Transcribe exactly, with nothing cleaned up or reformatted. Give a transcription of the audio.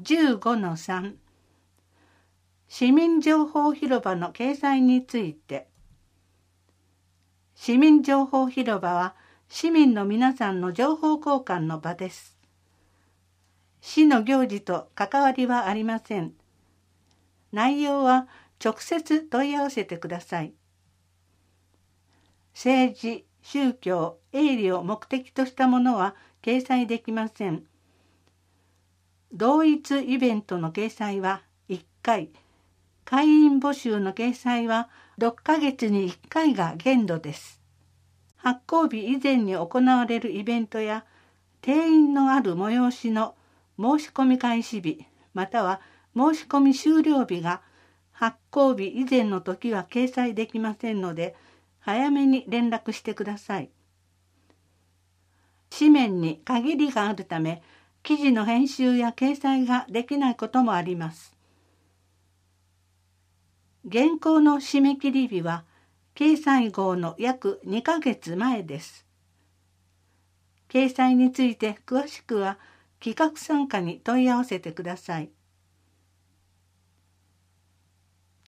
じゅうごのさん 市民情報広場の掲載について。市民情報広場は市民の皆さんの情報交換の場です。市の行事と関わりはありません。内容は直接問い合わせてください。政治、宗教、営利を目的としたものは掲載できません。同一イベントの掲載はいっかい、会員募集の掲載はろっかげつにいっかいが限度です。発行日以前に行われるイベントや定員のある催しの申し込み開始日または申し込み終了日が発行日以前の時は掲載できませんので、早めに連絡してください。紙面に限りがあるため、記事の編集や掲載ができないこともあります。原稿の締め切り日は掲載号の約にかげつまえです。掲載について詳しくは企画参加に問い合わせてください。